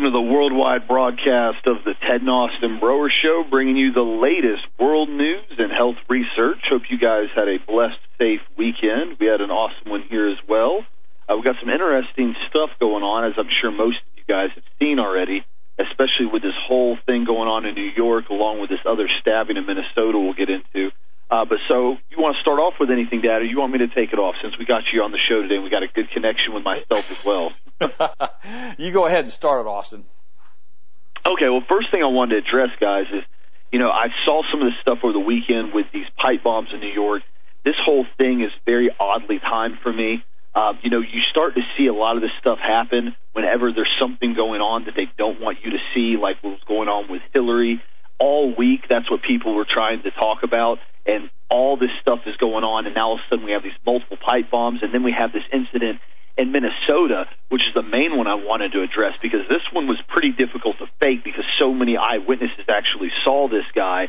welcome to the worldwide broadcast of the Ted and Austin Broer Show, bringing you the latest world news and health research. Hope you guys had a blessed, safe weekend. We had an awesome one here as well. We've got some interesting stuff going on, as I'm sure most of you guys have seen already, especially with this whole thing going on in New York, along with this other stabbing in Minnesota we'll get into. So you want to start off with anything, Dad, or you want me to take it off since we got you on the show today and we got a good connection with myself as well? You go ahead and start it, Austin. Okay, well, first thing I wanted to address, guys, is, I saw some of this stuff over the weekend with these pipe bombs in New York. This whole thing is very oddly timed for me. You start to see a lot of this stuff happen whenever there's something going on that they don't want you to see, like what was going on with Hillary. All week, that's what people were trying to talk about, and all this stuff is going on, and now all of a sudden we have these multiple pipe bombs, and then we have this incident in Minnesota, which is the main one I wanted to address, because this one was pretty difficult to fake because so many eyewitnesses actually saw this guy,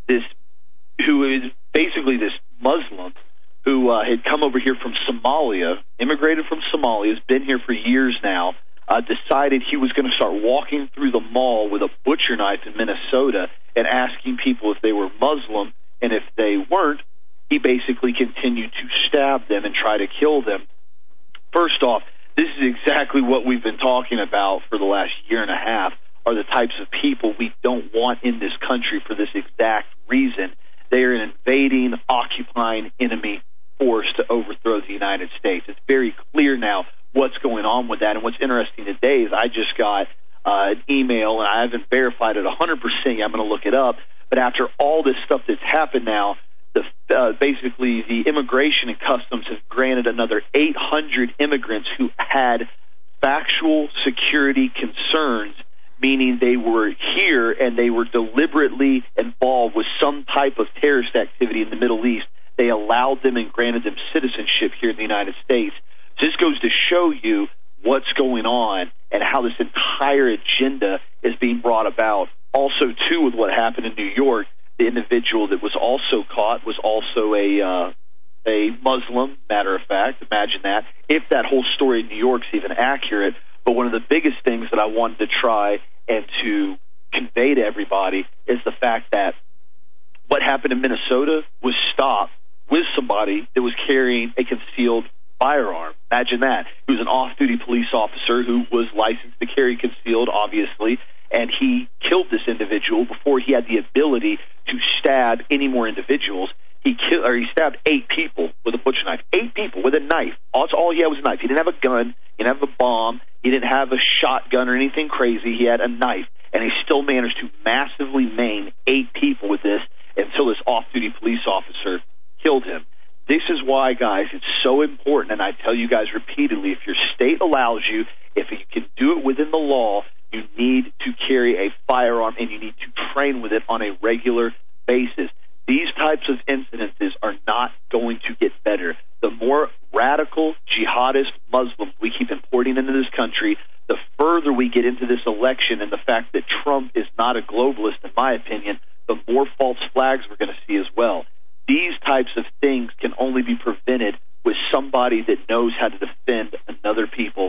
who is basically this Muslim who had come over here from Somalia, immigrated from Somalia, has been here for years now, decided he was going to start walking through the mall with a butcher knife in Minnesota and asking people if they were Muslim, and if they weren't, he basically continued to stab them and try to kill them. First off, this is exactly what we've been talking about for the last year and a half, are the types of people we don't want in this country for this exact reason. They are an invading, occupying enemy force to overthrow the United States. It's very clear now what's going on with that. And what's interesting today is I just got an email, and I haven't verified it 100%. I'm going to look it up. But after all this stuff that's happened now, basically the Immigration and Customs have granted another 800 immigrants who had factual security concerns, meaning they were here and they were deliberately involved with some type of terrorist activity in the Middle East. They allowed them and granted them citizenship here in the United States. So this goes to show you what's going on and how this entire agenda is being brought about. Also, too, with what happened in New York, the individual that was also caught was also a Muslim, matter of fact. Imagine that, if that whole story in New York's even accurate. But one of the biggest things that I wanted to try and to convey to everybody is the fact that what happened in Minnesota was stopped with somebody that was carrying a concealed firearm. Imagine that. He was an off-duty police officer who was licensed to carry concealed, obviously, and he killed this individual before he had the ability to stab any more individuals. He stabbed 8 people with a butcher knife. 8 people with a knife. All he had was a knife. He didn't have a gun. He didn't have a bomb. He didn't have a shotgun or anything crazy. He had a knife, and he still managed to massively maim 8 people with this until this off-duty police officer killed him. This is why, guys, it's so important, and I tell you guys repeatedly, if your state allows you, if you can do it within the law, you need to carry a firearm, and you need to train with it on a regular basis. These types of incidences are not going to get better. The more radical jihadist Muslims we keep importing into this country, the further we get into this election, and the fact that Trump is not a globalist, in my opinion, the more false flags we're going to see as well. These types of things can only be prevented with somebody that knows how to defend other people,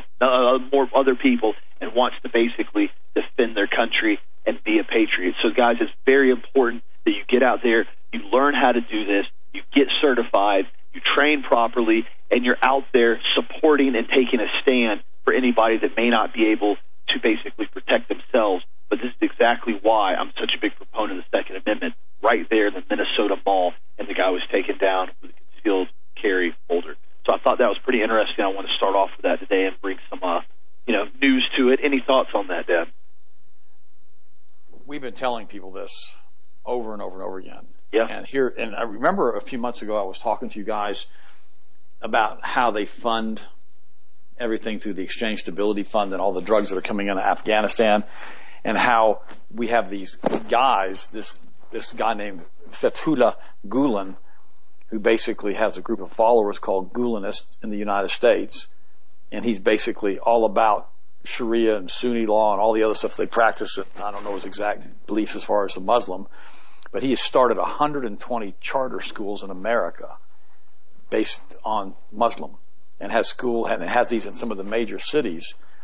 and wants to basically defend their country and be a patriot. So, guys, it's very important that you get out there, you learn how to do this, you get certified, you train properly, and you're out there supporting and taking a stand for anybody that may not be able to basically protect themselves. But this is exactly why I'm such a big proponent of the Second Amendment, right there in the Minnesota Mall, and the guy was taken down with a concealed carry holder. So I thought that was pretty interesting. I want to start off with that today and bring some news to it. Any thoughts on that, Dad? We've been telling people this over and over and over again. Yeah. And I remember a few months ago I was talking to you guys about how they fund everything through the Exchange Stability Fund and all the drugs that are coming into Afghanistan, and how we have these guys, this guy named Fethullah Gulen, who basically has a group of followers called Gulenists in the United States, and he's basically all about Sharia and Sunni law and all the other stuff they practice. I don't know his exact beliefs as far as a Muslim, but he has started 120 charter schools in America based on Muslim, and has these in some of the major cities.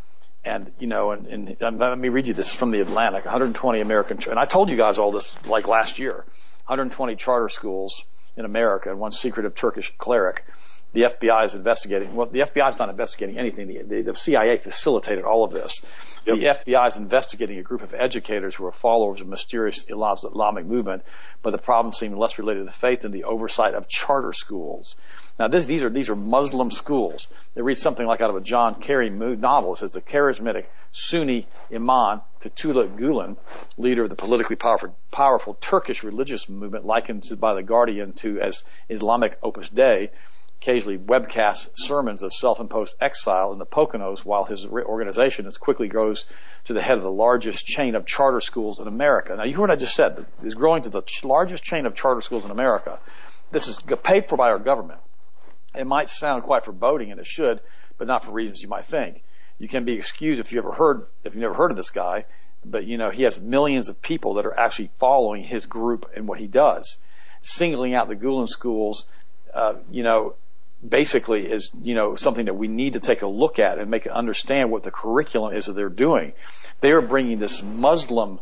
And, you know, and let me read you this from the Atlantic, 120 American, and I told you guys all this like last year, 120 charter schools in America and one secretive Turkish cleric. The FBI is investigating. Well, the FBI is not investigating anything. The CIA facilitated all of this. Yep. The FBI is investigating a group of educators who are followers of mysterious Islamic movement, but the problem seemed less related to faith than the oversight of charter schools. Now, these are Muslim schools. They read something like out of a John Kerry novel. It says the charismatic Sunni Imam Fethullah Gulen, leader of the politically powerful Turkish religious movement, likened by The Guardian to as Islamic Opus Dei, occasionally webcasts sermons of self-imposed exile in the Poconos, while his organization quickly grows to the head of the largest chain of charter schools in America. Now, you heard what I just said. It's growing to the largest chain of charter schools in America. This is paid for by our government. It might sound quite foreboding, and it should, but not for reasons you might think. You can be excused if you've never heard of this guy, but you know, he has millions of people that are actually following his group and what he does. Singling out the Gulen schools, basically is, something that we need to take a look at and make it understand what the curriculum is that they're doing. They are bringing this Muslim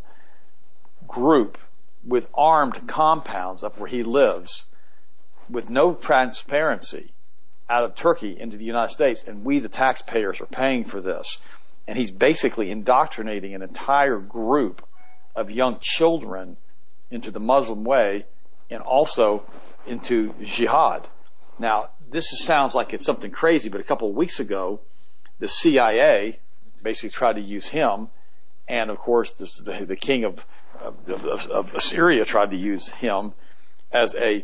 group with armed compounds up where he lives with no transparency out of Turkey into the United States, and we, the taxpayers, are paying for this. And he's basically indoctrinating an entire group of young children into the Muslim way and also into jihad. Now, this sounds like it's something crazy, but a couple of weeks ago, the CIA basically tried to use him, and of course, the king of Assyria tried to use him as a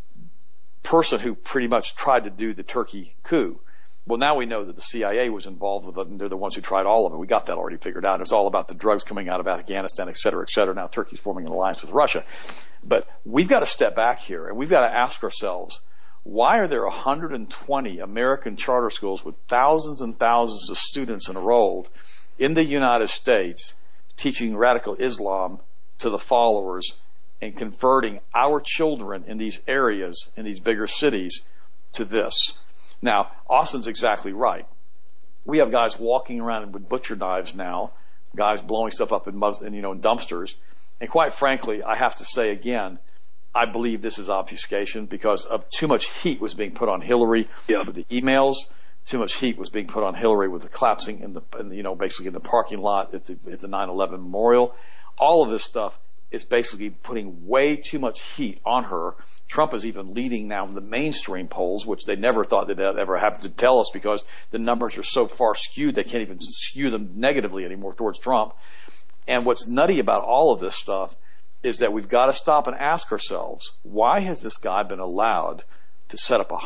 person who pretty much tried to do the Turkey coup. Well, now we know that the CIA was involved with it, and they're the ones who tried all of it. We got that already figured out. It was all about the drugs coming out of Afghanistan, et cetera, et cetera. Now Turkey's forming an alliance with Russia. But we've got to step back here, and we've got to ask ourselves, why are there 120 American charter schools with thousands and thousands of students enrolled in the United States teaching radical Islam to the followers and converting our children in these areas, in these bigger cities, to this? Now, Austin's exactly right. We have guys walking around with butcher knives now, guys blowing stuff up in dumpsters. And quite frankly, I have to say again, I believe this is obfuscation because of too much heat was being put on Hillary with the emails. Too much heat was being put on Hillary with the collapsing basically in the parking lot. It's a 9/11 memorial. All of this stuff is basically putting way too much heat on her. Trump is even leading now in the mainstream polls, which they never thought they'd ever have to tell us because the numbers are so far skewed, they can't even skew them negatively anymore towards Trump. And what's nutty about all of this stuff is that we've got to stop and ask ourselves, why has this guy been allowed to set up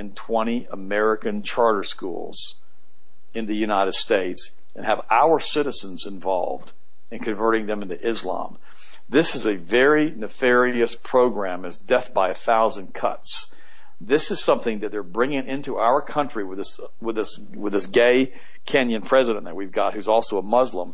120 American charter schools in the United States and have our citizens involved in converting them into Islam? This is a very nefarious program, as death by 1,000 cuts. This is something that they're bringing into our country with this gay Kenyan president that we've got, who's also a Muslim,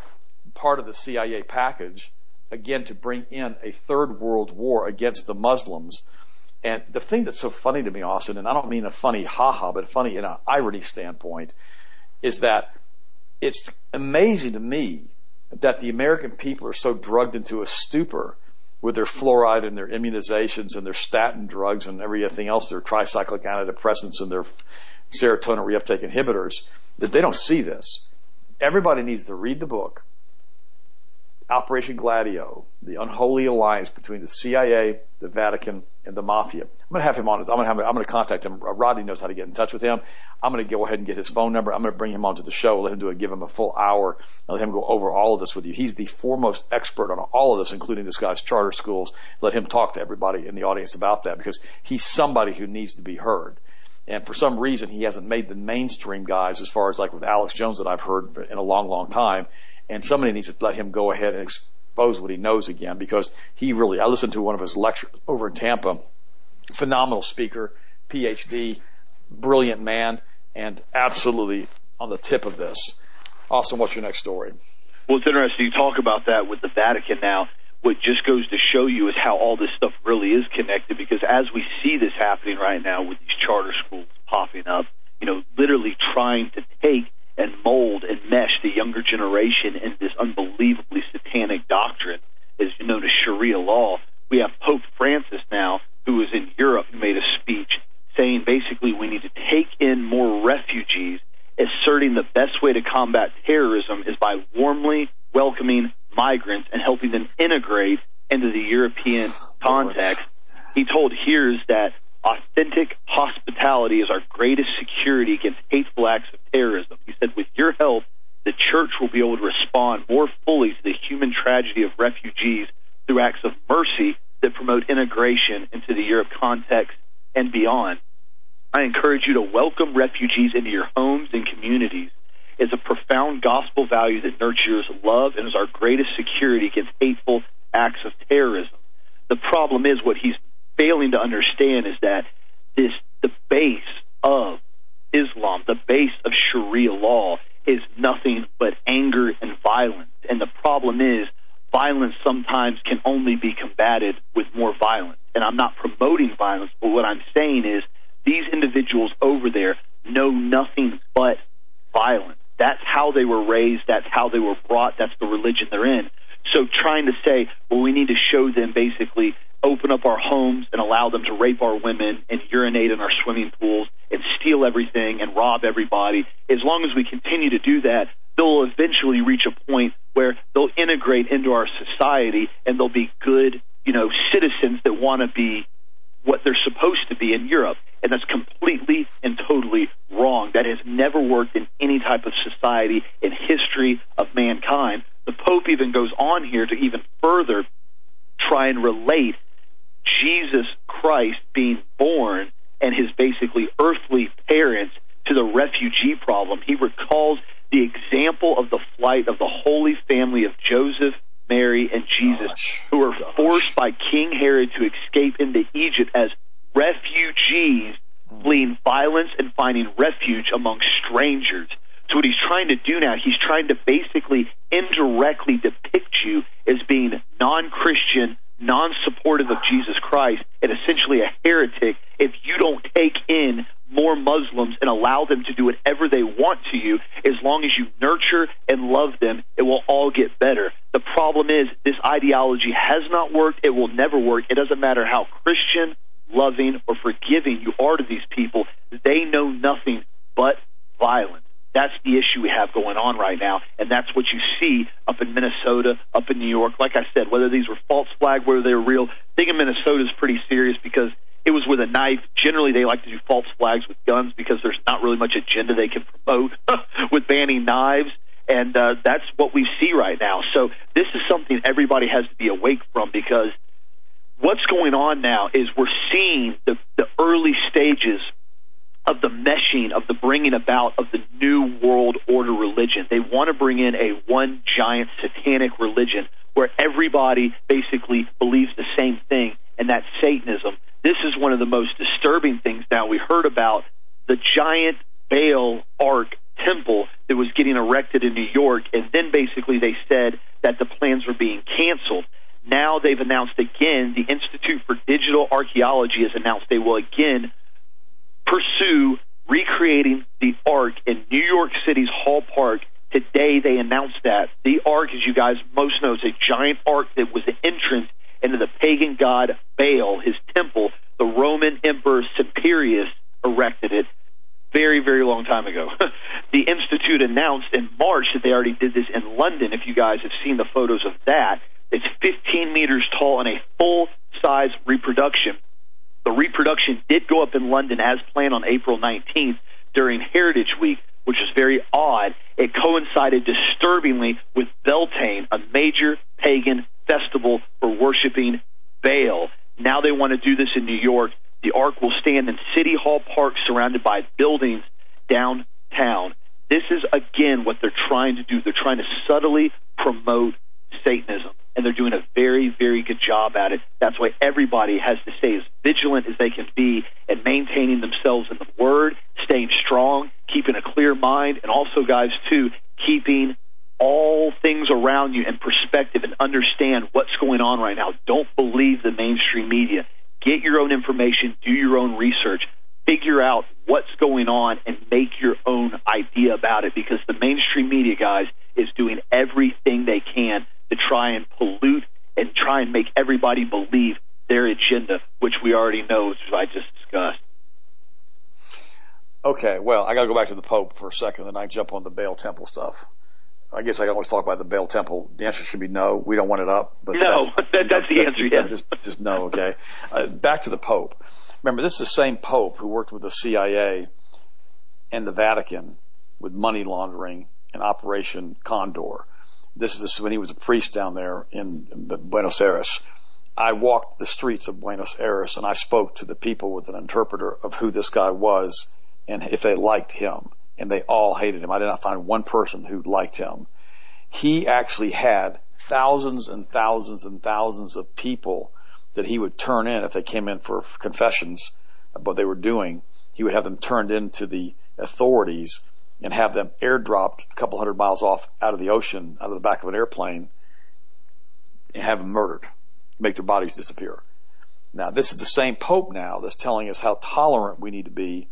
part of the CIA package, again, to bring in a third world war against the Muslims. And the thing that's so funny to me, Austin, and I don't mean a funny ha-ha, but funny in an irony standpoint, is that it's amazing to me that the American people are so drugged into a stupor with their fluoride and their immunizations and their statin drugs and everything else, their tricyclic antidepressants and their serotonin reuptake inhibitors, that they don't see this. Everybody needs to read the book, Operation Gladio, the unholy alliance between the CIA, the Vatican, and the Mafia. I'm going to have him on. I'm going to contact him. Rodney knows how to get in touch with him. I'm going to go ahead and get his phone number. I'm going to bring him onto the show, give him a full hour, and let him go over all of this with you. He's the foremost expert on all of this, including this guy's charter schools. Let him talk to everybody in the audience about that because he's somebody who needs to be heard. And for some reason, he hasn't made the mainstream guys as far as like with Alex Jones that I've heard in a long, long time. And somebody needs to let him go ahead and expose what he knows again because I listened to one of his lectures over in Tampa. Phenomenal speaker, PhD, brilliant man, and absolutely on the tip of this. Austin, what's your next story? Well, it's interesting you talk about that with the Vatican now. What just goes to show you is how all this stuff really is connected because as we see this happening right now with these charter schools popping up, literally trying to take and mold and mesh the younger generation in this unbelievably satanic doctrine is known as Sharia law. We have Pope Francis now, who is in Europe, who made a speech saying basically we need to take in more refugees, asserting the best way to combat terrorism is by warmly welcoming migrants and helping them integrate into the European context. He told hearers that authentic hospitality is our greatest security against hateful acts of terrorism. He said, with your help, the church will be able to respond more fully to the human tragedy of refugees through acts of mercy that promote integration into the Europe context and beyond. I encourage you to welcome refugees into your homes and communities. It's a profound gospel value that nurtures love and is our greatest security against hateful acts of terrorism. The problem is what he's failing to understand is that the base of Islam, the base of Sharia law, is nothing but anger and violence. And the problem is violence sometimes can only be combated with more violence. And I'm not promoting violence, but what I'm saying is these individuals over there know nothing but violence. That's how they were raised. That's how they were brought. That's the religion they're in. So trying to say, well, we need to show them basically open up our homes and allow them to rape our women and urinate in our swimming pools and steal everything and rob everybody, as long as we continue to do that, they'll eventually reach a point where they'll integrate into our society and they'll be good, citizens that want to be what they're supposed to be in Europe. And that's completely and totally wrong. That has never worked in any type of society in history of mankind. The Pope even goes on here to even further try and relate Jesus Christ being born and his basically earthly parents to the refugee problem. He recalls the example of the flight of the Holy Family of Joseph, Mary, and Jesus, who were forced by King Herod to escape into Egypt as refugees, fleeing violence and finding refuge among strangers. So what he's trying to do now, he's trying to basically indirectly depict you as being non-Christian, non-supportive of Jesus Christ, and essentially a heretic if you don't take in more Muslims and allow them to do whatever they want to you. As long as you nurture and love them, it will all get better. The problem is this ideology has not worked. It will never work. It doesn't matter how Christian, loving, or forgiving you are to these people. They know nothing but violence. That's the issue we have going on right now, and that's what you see up in Minnesota, up in New York. Like I said, whether these were false flags, whether they were real, I think in Minnesota is pretty serious because it was with a knife. Generally, they like to do false flags with guns because there's not really much agenda they can promote with banning knives, and that's what we see right now. So this is something everybody has to be awake from, because what's going on now is we're seeing the early stages of the meshing, of the bringing about of the new world order religion. They want to bring in a one giant satanic religion where everybody basically believes the same thing, and that's Satanism. This is one of the most disturbing things now. We heard about the giant Baal Ark temple that was getting erected in New York, and then basically they said that the plans were being canceled. Now they've announced again, the Institute for Digital Archaeology has announced they will again pursue recreating the Ark in New York City's Hall Park. Today they announced that. The Ark, as you guys most know, is a giant ark that was the entrance into the pagan god Baal, his temple. The Roman Emperor Siperius erected it very, very long time ago. The Institute announced in March that they already did this in London. If you guys have seen the photos of that, it's 15 meters tall and a full-size reproduction. The reproduction did go up in London as planned on April 19th during Heritage Week, which is very odd. It coincided disturbingly with Beltane, a major pagan festival for worshiping Baal. Now they want to do this in New York. The Ark will stand in City Hall Park surrounded by buildings downtown. This is, again, what they're trying to do. They're trying to subtly promote Satanism, and they're doing a very, very good job at it. That's why everybody has to stay as vigilant as they can be and maintaining themselves in the Word, staying strong, keeping a clear mind, and also, guys, too, keeping all things around you in perspective and understand what's going on right now. Don't believe the mainstream media. Get your own information. Do your own research. Figure out what's going on and make your own idea about it, because the mainstream media, guys, is doing everything they can to try and pollute and try and make everybody believe their agenda, which we already know, as I just discussed. Okay, well, I got to go back to the Pope for a second, and I jump on the Baal Temple stuff. I guess I can always talk about the Baal Temple. The answer should be no. We don't want it up. But no, that's the answer, yes. Just no, okay. Back to the Pope. Remember, this is the same Pope who worked with the CIA and the Vatican with money laundering and Operation Condor. This is when he was a priest down there in Buenos Aires. I walked the streets of Buenos Aires and I spoke to the people with an interpreter of who this guy was and if they liked him. And they all hated him. I did not find one person who liked him. He actually had thousands and thousands and thousands of people that he would turn in if they came in for confessions of what they were doing. He would have them turned into the authorities and have them airdropped a couple hundred miles off out of the ocean, out of the back of an airplane, and have them murdered, make their bodies disappear. Now, this is the same Pope now that's telling us how tolerant we need to be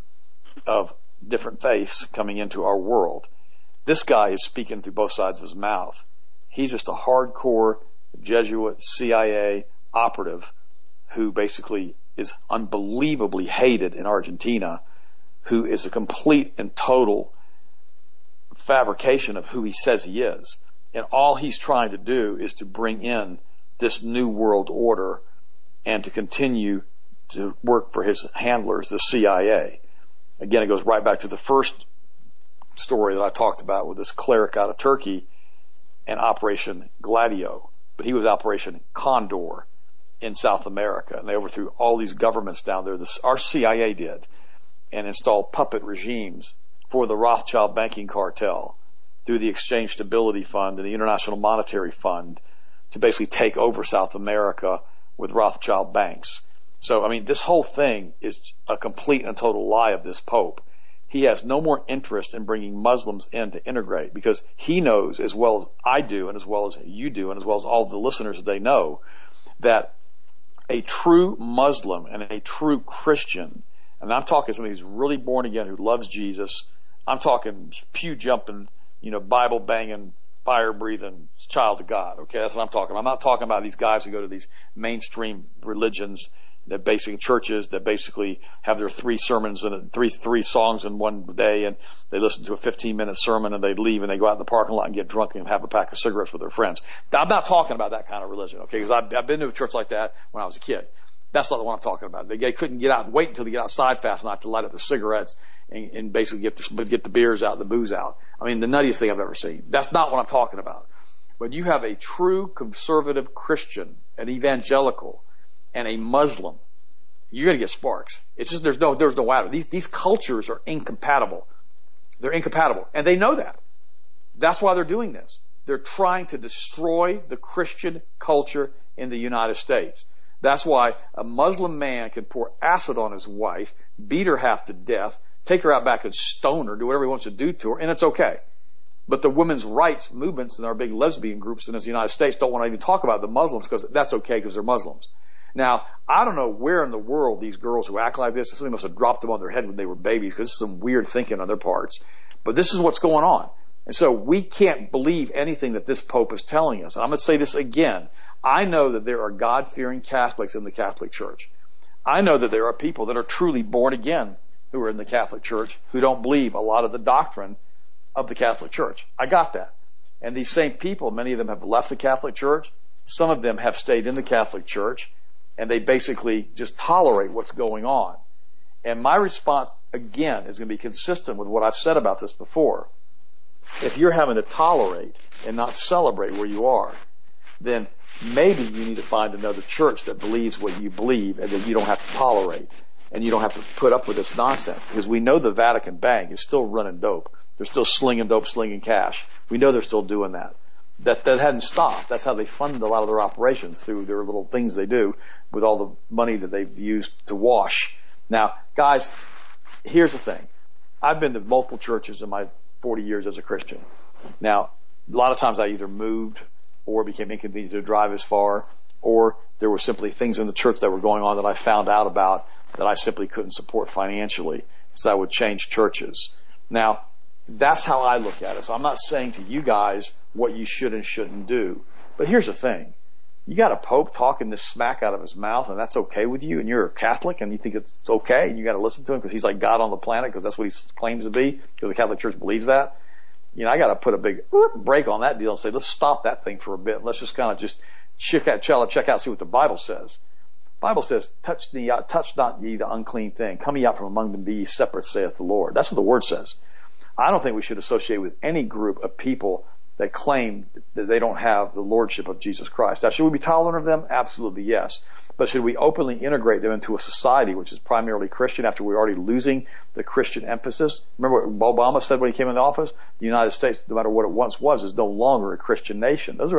of different faiths coming into our world. This guy is speaking through both sides of his mouth. He's just a hardcore Jesuit CIA operative who basically is unbelievably hated in Argentina, who is a complete and total fabrication of who he says he is. And all he's trying to do is to bring in this new world order and to continue to work for his handlers, the CIA. Again, it goes right back to the first story that I talked about with this cleric out of Turkey and Operation Gladio. But he was Operation Condor in South America, and they overthrew all these governments down there. Our CIA did, and installed puppet regimes for the Rothschild banking cartel through the Exchange Stability Fund and the International Monetary Fund to basically take over South America with Rothschild banks. So, I mean, this whole thing is a complete and total lie of this Pope. He has no more interest in bringing Muslims in to integrate, because he knows, as well as I do and as well as you do and as well as all of the listeners they know, that a true Muslim and a true Christian, and I'm talking somebody who's really born again, who loves Jesus, I'm talking pew jumping, Bible banging, fire breathing child of God. Okay, that's what I'm talking about. I'm not talking about these guys who go to these mainstream religions, that basic churches that basically have their three sermons and three songs in one day, and they listen to a 15-minute sermon and they leave and they go out in the parking lot and get drunk and have a pack of cigarettes with their friends. I'm not talking about that kind of religion, okay? Because I've been to a church like that when I was a kid. That's not the one I'm talking about. They couldn't get out and wait until they get outside fast enough to light up the cigarettes and basically get the beers out, the booze out. I mean, the nuttiest thing I've ever seen. That's not what I'm talking about. When you have a true conservative Christian, an evangelical, and a Muslim, you're going to get sparks. It's just there's no out. These cultures are incompatible. They're incompatible, and they know that. That's why they're doing this. They're trying to destroy the Christian culture in the United States. That's why a Muslim man can pour acid on his wife, beat her half to death, take her out back and stone her, do whatever he wants to do to her, and it's okay. But the women's rights movements and our big lesbian groups in the United States don't want to even talk about the Muslims because that's okay because they're Muslims. Now, I don't know where in the world these girls who act like this, somebody must have dropped them on their head when they were babies, because this is some weird thinking on their parts. But this is what's going on. And so we can't believe anything that this Pope is telling us. And I'm going to say this again. I know that there are God-fearing Catholics in the Catholic Church. I know that there are people that are truly born again who are in the Catholic Church who don't believe a lot of the doctrine of the Catholic Church. I got that. And these same people, many of them have left the Catholic Church. Some of them have stayed in the Catholic Church. And they basically just tolerate what's going on. And my response, again, is going to be consistent with what I've said about this before. If you're having to tolerate and not celebrate where you are, then maybe you need to find another church that believes what you believe and that you don't have to tolerate. And you don't have to put up with this nonsense. Because we know the Vatican Bank is still running dope. They're still slinging dope, slinging cash. We know they're still doing that. That hadn't stopped. That's how they fund a lot of their operations, through their little things they do with all the money that they've used to wash. Now, guys, here's the thing. I've been to multiple churches in my 40 years as a Christian. Now, a lot of times I either moved or became inconvenient to drive as far, or there were simply things in the church that were going on that I found out about that I simply couldn't support financially. so I would change churches. Now, that's how I look at it. So I'm not saying to you guys what you should and shouldn't do. But here's the thing. You got a pope talking this smack out of his mouth, and that's okay with you, and you're a Catholic, and you think it's okay, and you got to listen to him because he's like God on the planet, because that's what he claims to be, because the Catholic Church believes that. You know, I got to put a big break on that deal and say, let's stop that thing for a bit. Let's just kind of just check out, see what the Bible says. The Bible says, touch not ye the unclean thing. Come ye out from among them, be ye separate, saith the Lord. That's what the Word says. I don't think we should associate with any group of people that claim that they don't have the lordship of Jesus Christ. Now, should we be tolerant of them? Absolutely, yes. But should we openly integrate them into a society which is primarily Christian after we're already losing the Christian emphasis? Remember what Obama said when he came into office? The United States, no matter what it once was, is no longer a Christian nation. That's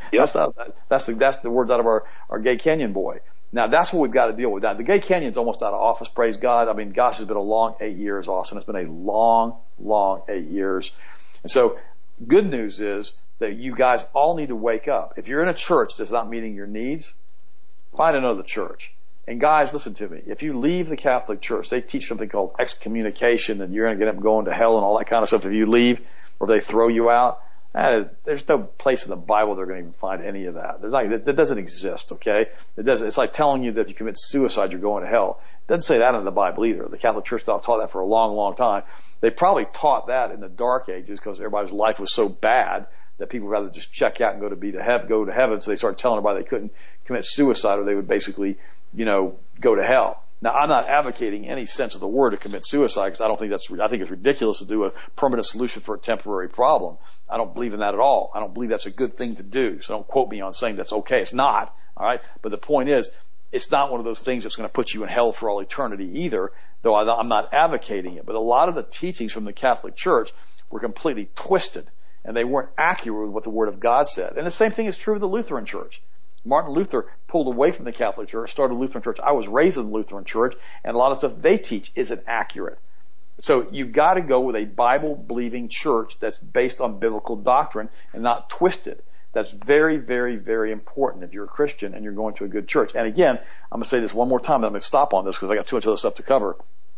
the words out of our Gay Kenyon boy. Now, that's what we've got to deal with. Now, the Gay Kenyon's almost out of office, praise God. I mean, gosh, it's been a long 8 years, Austin. It's been a long, long 8 years. And so, good news is that you guys all need to wake up. If you're in a church that's not meeting your needs, find another church. And guys, listen to me. If you leave the Catholic Church, they teach something called excommunication, and you're going to end up going to hell and all that kind of stuff if you leave, or if they throw you out. There's no place in the Bible they're going to even find any of that. That doesn't exist, okay? It's like telling you that if you commit suicide, you're going to hell. It doesn't say that in the Bible either. The Catholic Church taught that for a long, long time. They probably taught that in the Dark Ages because everybody's life was so bad that people would rather just check out and go to heaven. So they started telling everybody they couldn't commit suicide, or they would basically, go to hell. Now, I'm not advocating any sense of the word to commit suicide, because I think it's ridiculous to do a permanent solution for a temporary problem. I don't believe in that at all. I don't believe that's a good thing to do. So don't quote me on saying that's okay. It's not. All right. But the point is, it's not one of those things that's going to put you in hell for all eternity either, though I'm not advocating it. But a lot of the teachings from the Catholic Church were completely twisted, and they weren't accurate with what the Word of God said. And the same thing is true of the Lutheran Church. Martin Luther pulled away from the Catholic Church, started a Lutheran Church. I was raised in the Lutheran Church, and a lot of stuff they teach isn't accurate. So you've got to go with a Bible-believing church that's based on biblical doctrine and not twisted. That's very, very, very important if you're a Christian and you're going to a good church. And again, I'm going to say this one more time, and I'm going to stop on this because I got too much other stuff to cover.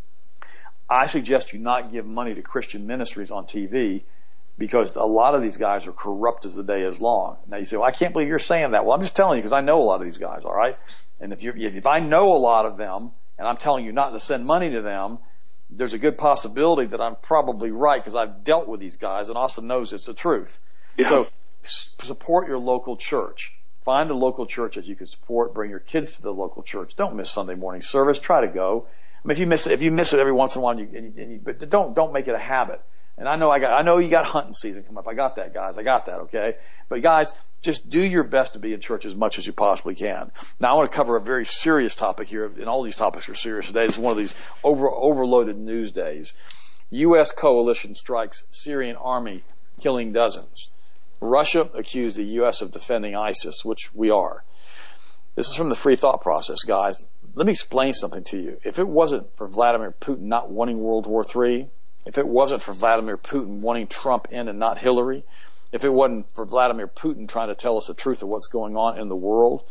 I suggest you not give money to Christian ministries on TV, because a lot of these guys are corrupt as the day is long. Now you say, well, I can't believe you're saying that. Well, I'm just telling you because I know a lot of these guys, all right? And if I know a lot of them, and I'm telling you not to send money to them, there's a good possibility that I'm probably right, because I've dealt with these guys, and Austin knows it's the truth. Yeah. So support your local church. Find a local church that you can support. Bring your kids to the local church. Don't miss Sunday morning service. Try to go. I mean, if you miss it every once in a while, but don't make it a habit. And I know you got hunting season coming up. I got that, guys. I got that, okay? But guys, just do your best to be in church as much as you possibly can. Now, I want to cover a very serious topic here, and all these topics are serious today. This is one of these overloaded news days. U.S. coalition strikes Syrian army, killing dozens. Russia accused the U.S. of defending ISIS, which we are. This is from the Free Thought Process, guys. Let me explain something to you. If it wasn't for Vladimir Putin not wanting World War III, if it wasn't for Vladimir Putin wanting Trump in and not Hillary, if it wasn't for Vladimir Putin trying to tell us the truth of what's going on in the world,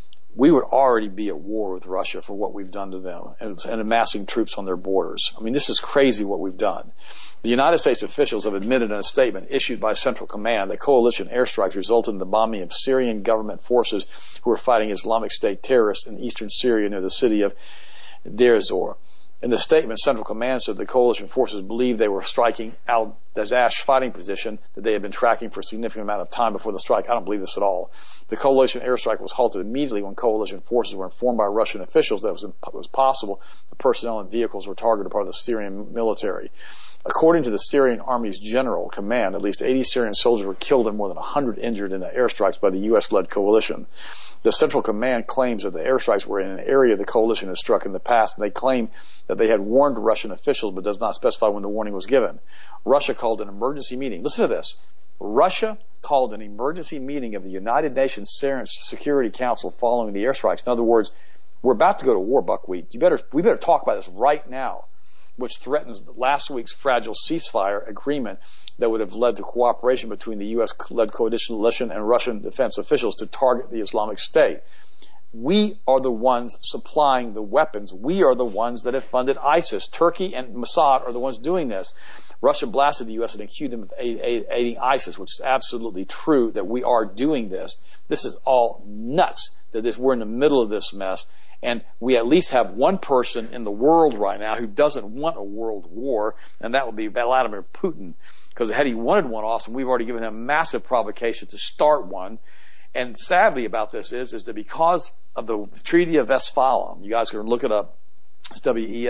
we would already be at war with Russia for what we've done to them and amassing troops on their borders. I mean, this is crazy what we've done. The United States officials have admitted in a statement issued by Central Command that coalition airstrikes resulted in the bombing of Syrian government forces who were fighting Islamic State terrorists in eastern Syria near the city of Deir ez-Zor. In the statement, Central Command said the coalition forces believed they were striking al-Daesh fighting position that they had been tracking for a significant amount of time before the strike. I don't believe this at all. The coalition airstrike was halted immediately when coalition forces were informed by Russian officials that it was possible the personnel and vehicles were targeted by the Syrian military. According to the Syrian Army's General Command, at least 80 Syrian soldiers were killed and more than 100 injured in the airstrikes by the U.S.-led coalition. The Central Command claims that the airstrikes were in an area the coalition has struck in the past, and they claim that they had warned Russian officials but does not specify when the warning was given. Russia called an emergency meeting. Listen to this. Russia called an emergency meeting of the United Nations Security Council following the airstrikes. In other words, we're about to go to war, Buckwheat. We better talk about this right now, which threatens last week's fragile ceasefire agreement that would have led to cooperation between the U.S.-led coalition and Russian defense officials to target the Islamic State. We are the ones supplying the weapons. We are the ones that have funded ISIS. Turkey and Mossad are the ones doing this. Russia blasted the U.S. and accused them of aiding ISIS, which is absolutely true that we are doing this. This is all nuts that we're in the middle of this mess. And we at least have one person in the world right now who doesn't want a world war, and that would be Vladimir Putin. Because had he wanted one, awesome, we've already given him massive provocation to start one. And sadly about this is that because of the Treaty of Westphalia, you guys can look it up, it's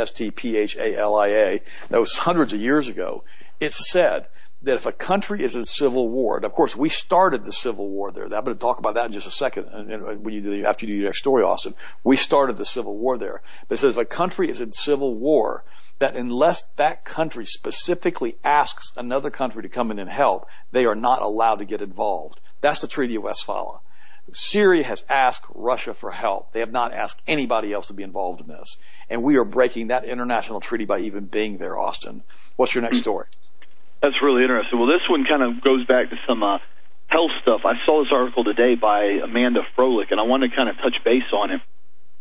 Westphalia, that was hundreds of years ago, it said that if a country is in civil war, and of course we started the civil war there. I'm going to talk about that in just a second when after you do your next story, Austin. We started the civil war there. But it says if a country is in civil war, that unless that country specifically asks another country to come in and help, they are not allowed to get involved. That's the Treaty of Westphalia. Syria has asked Russia for help. They have not asked anybody else to be involved in this. And we are breaking that international treaty by even being there, Austin. What's your next story? That's really interesting. Well, this one kind of goes back to some health stuff. I saw this article today by Amanda Froelich, and I want to kind of touch base on it.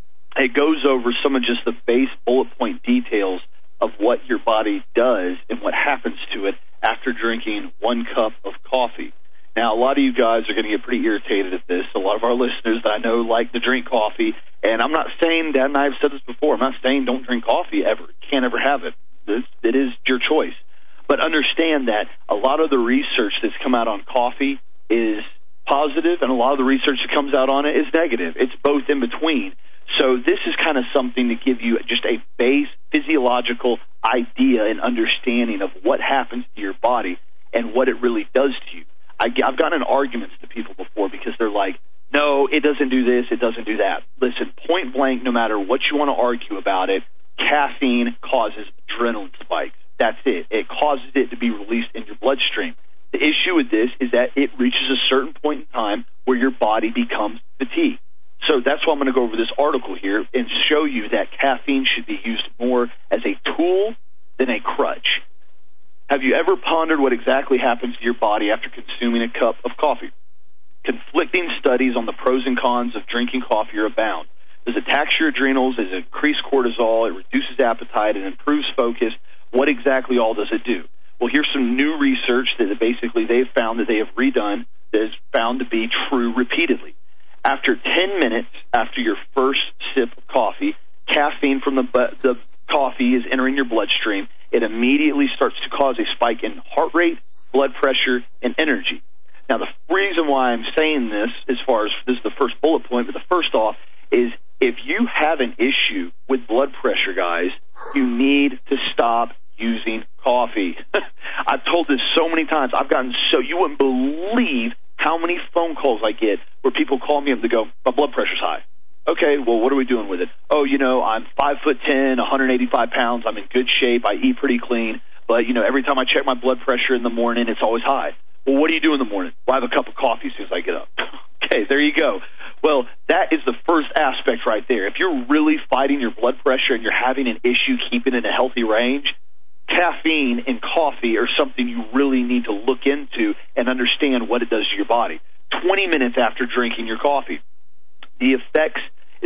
It goes over some of just the base bullet point details of what your body does and what happens to it after drinking 1 cup of coffee. Now, a lot of you guys are going to get pretty irritated at this. A lot of our listeners that I know like to drink coffee, and I'm not saying, Dad and I have said this before, I'm not saying don't drink coffee ever. Can't ever have it. It is your choice. But understand that a lot of the research that's come out on coffee is positive, and a lot of the research that comes out on it is negative. It's both in between. So this is kind of something to give you just a base physiological idea and understanding of what happens to your body and what it really does to you. I've gotten in arguments to people before because they're like, no, it doesn't do this, it doesn't do that. Listen, point blank, no matter what you want to argue about it, caffeine causes adrenaline spikes. That's it. It causes it to be released in your bloodstream. The issue with this is that it reaches a certain point in time where your body becomes fatigued. So that's why I'm going to go over this article here and show you that caffeine should be used more as a tool than a crutch. Have you ever pondered what exactly happens to your body after consuming a cup of coffee? Conflicting studies on the pros and cons of drinking coffee are abound. Does it tax your adrenals? Does it increase cortisol? It reduces appetite and improves focus. What exactly all does it do? Well, here's some new research that basically they've found that they have redone that is found to be true repeatedly. After 10 minutes after your first sip of coffee, caffeine from the coffee is entering your bloodstream. It immediately starts to cause a spike in heart rate, blood pressure, and energy. Now, the reason why I'm saying this, as far as this is the first bullet point, but the first off is if you have an issue with blood pressure, guys, you need to stop using coffee. I've told this so many times. You wouldn't believe how many phone calls I get where people call me up to go, my blood pressure's high. Okay, well, what are we doing with it? Oh, I'm 5'10", 185 pounds. I'm in good shape. I eat pretty clean. But, every time I check my blood pressure in the morning, it's always high. Well, what do you do in the morning? Well, I have a cup of coffee as soon as I get up. Okay, there you go. Well, that is the first aspect right there. If you're really fighting your blood pressure and you're having an issue keeping it in a healthy range, caffeine and coffee are something you really need to look into and understand what it does to your body. 20 minutes after drinking your coffee, the effects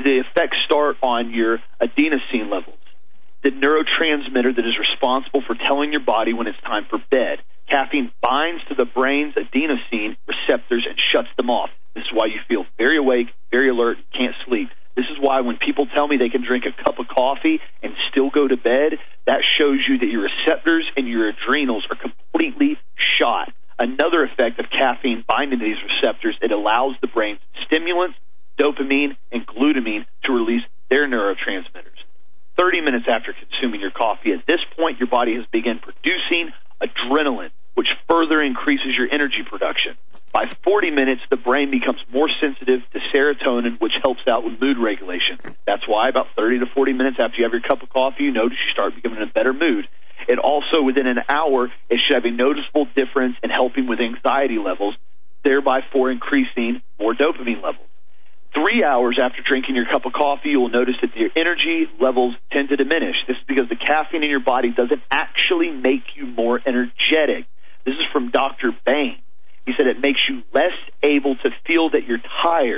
start on your adenosine levels, the neurotransmitter that is responsible for telling your body when it's time for bed. Caffeine binds to the brain's adenosine receptors and shuts them off. This is why you feel very awake, very alert, can't sleep. This is why when people tell me they can drink a cup of coffee and still go to bed, that shows you that your receptors and your adrenals are completely shot. Another effect of caffeine binding to these receptors, it allows the brain's stimulants, dopamine, and glutamine to release their neurotransmitters. 30 minutes after consuming your coffee, at this point, your body has begun producing adrenaline, which further increases your energy production. By 40 minutes, the brain becomes more sensitive to serotonin, which helps out with mood regulation. That's why about 30 to 40 minutes after you have your cup of coffee, you notice you start becoming in a better mood. It also, within an hour, it should have a noticeable difference in helping with anxiety levels, thereby for increasing more dopamine levels. 3 hours after drinking your cup of coffee, you will notice that your energy levels tend to diminish. This is because the caffeine in your body doesn't actually make you more energetic. This is from Dr. Bain. He said it makes you less able to feel that you're tired.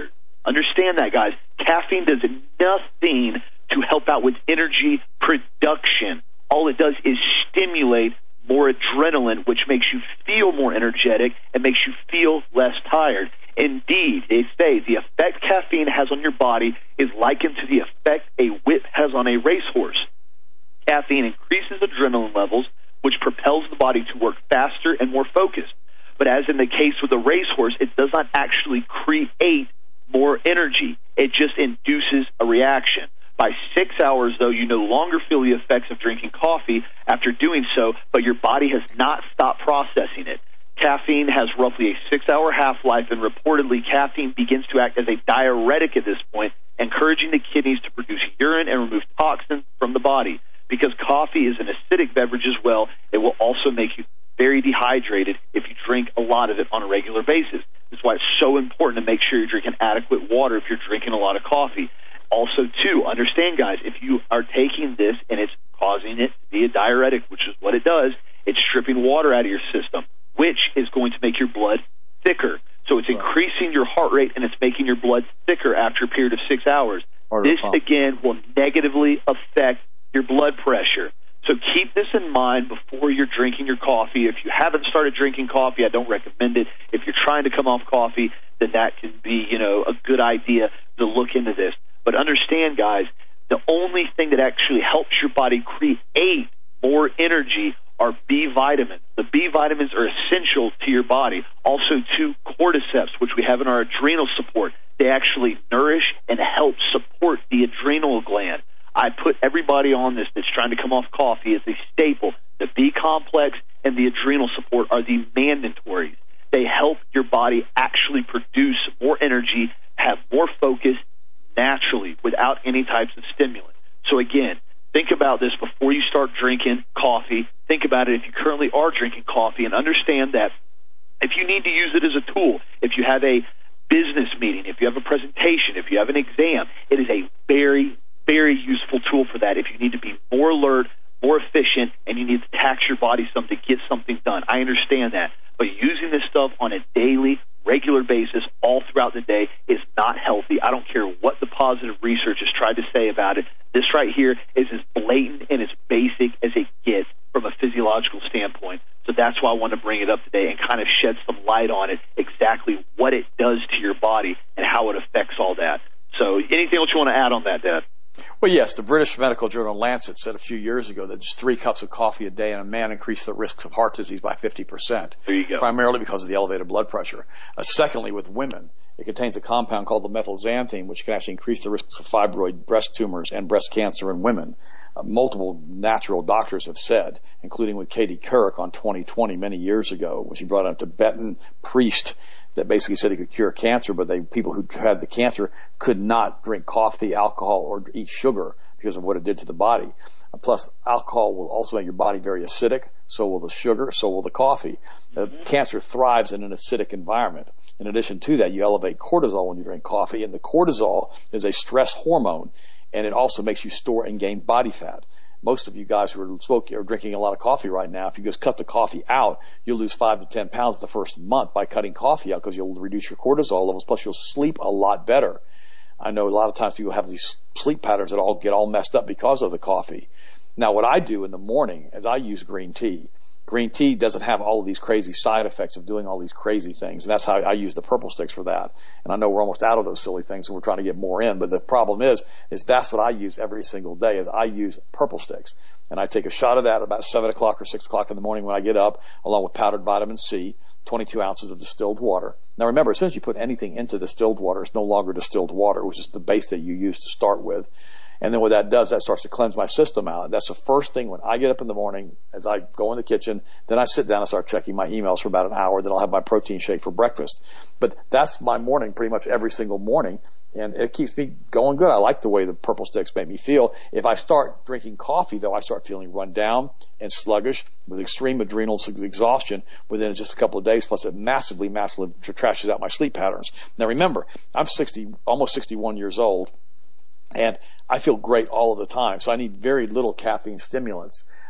Understand that, guys. Caffeine does nothing to help out with energy production. All it does is stimulate more adrenaline, which makes you feel more energetic and makes you feel less tired. Indeed, they say the effect caffeine has on your body is likened to the effect a whip has on a racehorse. Caffeine increases adrenaline levels, which propels the body to work faster and more focused. But as in the case with a racehorse, it does not actually create more energy. It just induces a reaction. By 6 hours, though, you no longer feel the effects of drinking coffee after doing so, but your body has not stopped processing it. Caffeine has roughly a 6-hour half-life, and reportedly caffeine begins to act as a diuretic at this point, encouraging the kidneys to produce urine and remove toxins from the body. Because coffee is an acidic beverage as well, it will also make you very dehydrated if you drink a lot of it on a regular basis. That's why it's so important to make sure you're drinking adequate water if you're drinking a lot of coffee. Also, too, understand, guys, if you are taking this and it's causing it to be a diuretic, which is what it does, it's stripping water out of your system, which is going to make your blood thicker. So it's increasing your heart rate and it's making your blood thicker after a period of 6 hours. This, again, will negatively affect your blood pressure. So keep this in mind before you're drinking your coffee. If you haven't started drinking coffee, I don't recommend it. If you're trying to come off coffee, then that can be, a good idea to look into this. But understand, guys, the only thing that actually helps your body create more energy are B vitamins. The B vitamins are essential to your body. Also, too, cordyceps, which we have in our adrenal support. They actually nourish and help support the adrenal gland. I put everybody on this that's trying to come off coffee as a staple. The B complex and the adrenal support are the mandatories. They help your body actually produce more energy, have more focus naturally without any types of stimulant. So again, think about this before you start drinking coffee. Think about it if you currently are drinking coffee, and understand that if you need to use it as a tool, if you have a business meeting, if you have a presentation, if you have an exam, it is a very, very useful tool for that. If you need to be more alert, more efficient, and you need to tax your body some to get something done. I understand that. But using this stuff on a daily, regular basis all throughout the day is not healthy. I don't care what the positive research has tried to say about it. This right here is as blatant and as basic as it gets from a physiological standpoint. So that's why I want to bring it up today and kind of shed some light on it, exactly what it does to your body and how it affects all that. So anything else you want to add on that, Dad? Well, yes, the British medical journal Lancet said a few years ago that just 3 cups of coffee a day in a man increased the risks of heart disease by 50%. There you go. Primarily because of the elevated blood pressure. Secondly, with women, it contains a compound called the methylxanthine, which can actually increase the risks of fibroid, breast tumors, and breast cancer in women. Multiple natural doctors have said, including with Katie Couric on 2020 many years ago, when she brought in a Tibetan priest that basically said he could cure cancer, but people who had the cancer could not drink coffee, alcohol, or eat sugar because of what it did to the body. Plus, alcohol will also make your body very acidic, so will the sugar, so will the coffee. Cancer thrives in an acidic environment. In addition to that, you elevate cortisol when you drink coffee, and the cortisol is a stress hormone, and it also makes you store and gain body fat. Most of you guys who are smoking or drinking a lot of coffee right now, if you just cut the coffee out, you'll lose 5 to 10 pounds the first month by cutting coffee out because you'll reduce your cortisol levels, plus you'll sleep a lot better. I know a lot of times people have these sleep patterns that get all messed up because of the coffee. Now, what I do in the morning is I use green tea. Green tea doesn't have all of these crazy side effects of doing all these crazy things, and that's how I use the purple sticks for that. And I know we're almost out of those silly things, and we're trying to get more in, but the problem is that's what I use every single day, is I use purple sticks. And I take a shot of that about 7 o'clock or 6 o'clock in the morning when I get up, along with powdered vitamin C, 22 ounces of distilled water. Now remember, as soon as you put anything into distilled water, it's no longer distilled water, which is the base that you use to start with. And then what that does, that starts to cleanse my system out. That's the first thing when I get up in the morning, as I go in the kitchen, then I sit down and start checking my emails for about an hour, then I'll have my protein shake for breakfast. But that's my morning pretty much every single morning, and it keeps me going good. I like the way the purple sticks make me feel. If I start drinking coffee, though, I start feeling run down and sluggish with extreme adrenal exhaustion within just a couple of days, plus it massively trashes out my sleep patterns. Now remember, I'm almost 61 years old, and I feel great all of the time, so I need very little caffeine stimulants.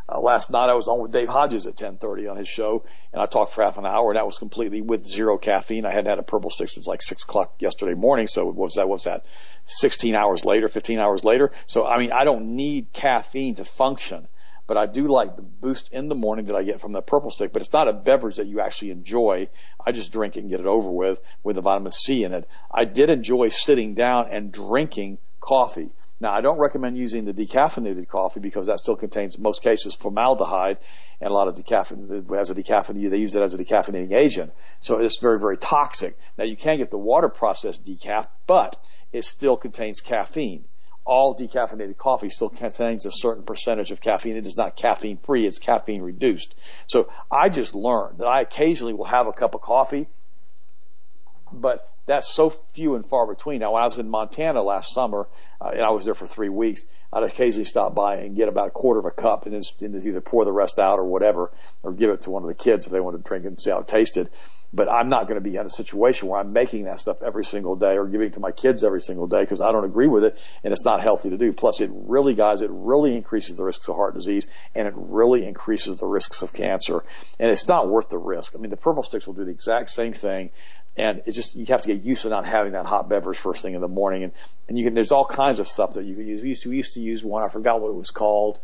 Last night I was on with Dave Hodges at 10:30 on his show, and I talked for half an hour, and that was completely with zero caffeine. I hadn't had a Purple Stick since like 6 o'clock yesterday morning, so what's that? 16 hours later, 15 hours later. So, I mean, I don't need caffeine to function, but I do like the boost in the morning that I get from the Purple Stick, but it's not a beverage that you actually enjoy. I just drink it and get it over with the vitamin C in it. I did enjoy sitting down and drinking coffee. Now, I don't recommend using the decaffeinated coffee because that still contains, in most cases, formaldehyde and a lot of they use it as a decaffeinating agent. So it's very, very toxic. Now, you can get the water processed decaf, but it still contains caffeine. All decaffeinated coffee still contains a certain percentage of caffeine. It is not caffeine free, it's caffeine reduced. So I just learned that I occasionally will have a cup of coffee, but that's so few and far between. Now, when I was in Montana last summer, and I was there for 3 weeks, I'd occasionally stop by and get about a quarter of a cup and then either pour the rest out or whatever, or give it to one of the kids if they want to drink it and see how it tasted. But I'm not going to be in a situation where I'm making that stuff every single day or giving it to my kids every single day because I don't agree with it and it's not healthy to do. Plus, it really increases the risks of heart disease and it really increases the risks of cancer. And it's not worth the risk. I mean, the Purple Sticks will do the exact same thing. And it's just, you have to get used to not having that hot beverage first thing in the morning. And you can, there's all kinds of stuff that you can use. We used to use one, I forgot what it was called.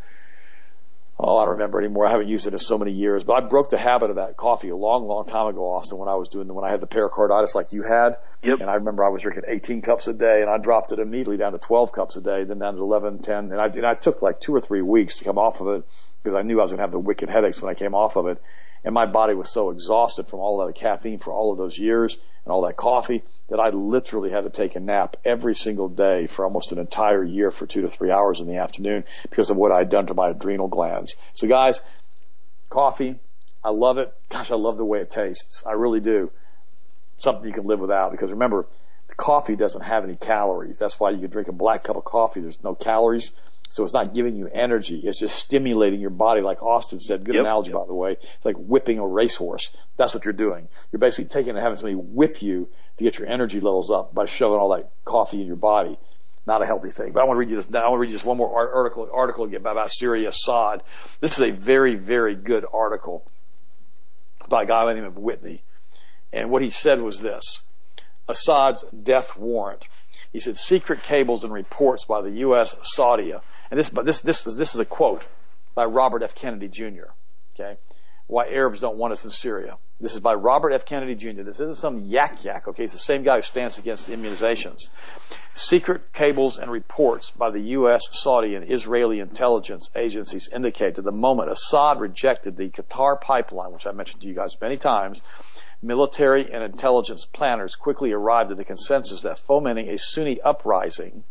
Oh, I don't remember anymore. I haven't used it in so many years, but I broke the habit of that coffee a long, long time ago, Austin, when I had the pericarditis like you had. Yep. And I remember I was drinking 18 cups a day and I dropped it immediately down to 12 cups a day, then down to 11, 10. And I took like 2 or 3 weeks to come off of it because I knew I was going to have the wicked headaches when I came off of it. And my body was so exhausted from all that caffeine for all of those years and all that coffee that I literally had to take a nap every single day for almost an entire year for 2 to 3 hours in the afternoon because of what I had done to my adrenal glands. So guys, coffee, I love it. Gosh, I love the way it tastes. I really do. Something you can live without because remember, the coffee doesn't have any calories. That's why you can drink a black cup of coffee. There's no calories. So it's not giving you energy. It's just stimulating your body, like Austin said. Good analogy, by the way. It's like whipping a racehorse. That's what you're doing. You're basically taking and having somebody whip you to get your energy levels up by shoving all that coffee in your body. Not a healthy thing. But I want to read you this. I want to read you just one more article again about Syria, Assad. This is a very, very good article by a guy by the name of Whitney. And what he said was this: Assad's death warrant. He said secret cables and reports by the U.S., Saudi. And this is a quote by Robert F. Kennedy Jr. Okay, why Arabs don't want us in Syria. This is by Robert F. Kennedy Jr. This isn't some yak. Okay, it's the same guy who stands against immunizations. Secret cables and reports by the U.S., Saudi, and Israeli intelligence agencies indicate that the moment Assad rejected the Qatar pipeline, which I mentioned to you guys many times, military and intelligence planners quickly arrived at the consensus that fomenting a Sunni uprising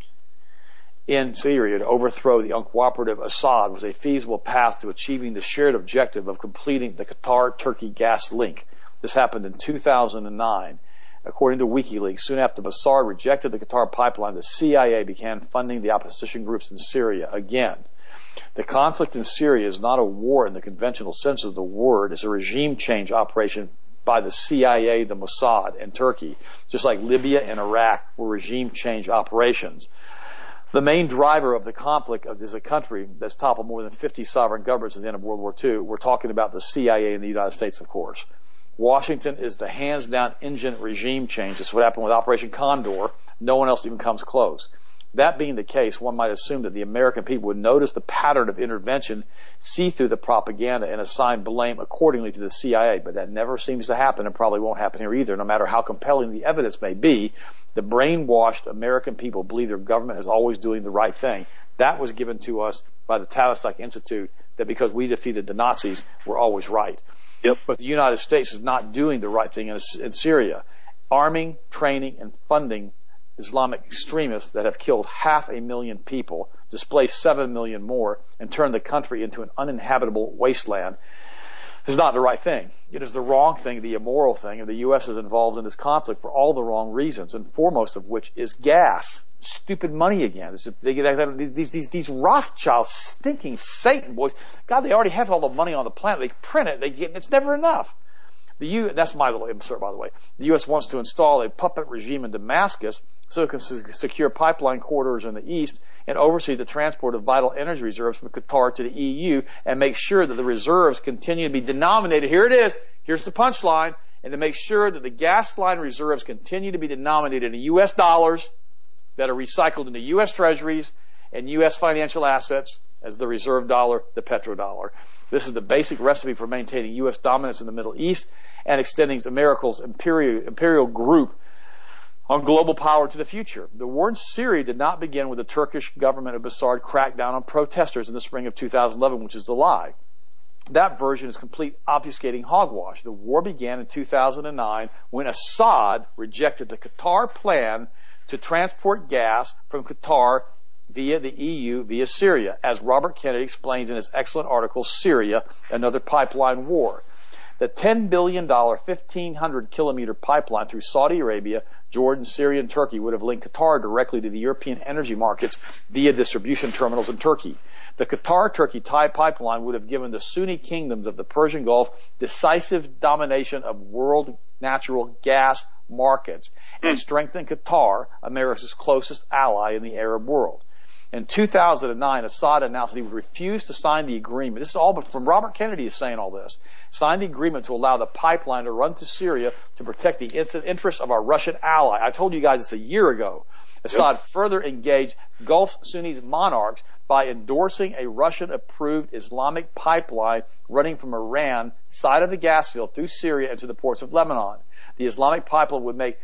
in Syria to overthrow the uncooperative Assad was a feasible path to achieving the shared objective of completing the Qatar-Turkey gas link. This happened in 2009. According to WikiLeaks, soon after Assad rejected the Qatar pipeline, the CIA began funding the opposition groups in Syria again. The conflict in Syria is not a war in the conventional sense of the word. It's a regime change operation by the CIA, the Mossad, and Turkey, just like Libya and Iraq were regime change operations. The main driver of the conflict is a country that's toppled more than 50 sovereign governments at the end of World War II. We're talking about the CIA in the United States, of course. Washington is the hands-down engine regime change. That's what happened with Operation Condor. No one else even comes close. That being the case, one might assume that the American people would notice the pattern of intervention, see through the propaganda, and assign blame accordingly to the CIA. But that never seems to happen and probably won't happen here either, no matter how compelling the evidence may be. The brainwashed American people believe their government is always doing the right thing. That was given to us by the Tavistock Institute, that because we defeated the Nazis, we're always right. Yep. But the United States is not doing the right thing in Syria. Arming, training, and funding Islamic extremists that have killed 500,000 people, displaced 7 million more, and turned the country into an uninhabitable wasteland is not the right thing. It is the wrong thing, the immoral thing, and the U.S. is involved in this conflict for all the wrong reasons, and foremost of which is gas. Stupid money again. These Rothschilds, stinking Satan boys. God, they already have all the money on the planet. They print it. It's never enough. That's my little insert, by the way. The U.S. wants to install a puppet regime in Damascus so it can secure pipeline corridors in the east and oversee the transport of vital energy reserves from Qatar to the EU and make sure that the reserves continue to be denominated. Here it is. Here's the punchline. And to make sure that the gas line reserves continue to be denominated in U.S. dollars that are recycled into U.S. treasuries and U.S. financial assets as the reserve dollar, the petrodollar. This is the basic recipe for maintaining U.S. dominance in the Middle East and extending America's imperial group on global power to the future. The war in Syria did not begin with the Turkish government of Bashar crackdown on protesters in the spring of 2011, which is a lie. That version is complete obfuscating hogwash. The war began in 2009 when Assad rejected the Qatar plan to transport gas from Qatar via the EU via Syria, as Robert Kennedy explains in his excellent article, Syria, Another Pipeline War. The $10 billion, 1,500-kilometer pipeline through Saudi Arabia, Jordan, Syria, and Turkey would have linked Qatar directly to the European energy markets via distribution terminals in Turkey. The Qatar-Turkey pipeline would have given the Sunni kingdoms of the Persian Gulf decisive domination of world natural gas markets and strengthened Qatar, America's closest ally in the Arab world. In 2009, Assad announced that he would refuse to sign the agreement. This is all from Robert Kennedy is saying all this. Sign the agreement to allow the pipeline to run to Syria to protect the interests of our Russian ally. I told you guys this a year ago. Assad further engaged Gulf Sunni monarchs by endorsing a Russian-approved Islamic pipeline running from Iran side of the gas field through Syria into the ports of Lebanon. The Islamic pipeline would make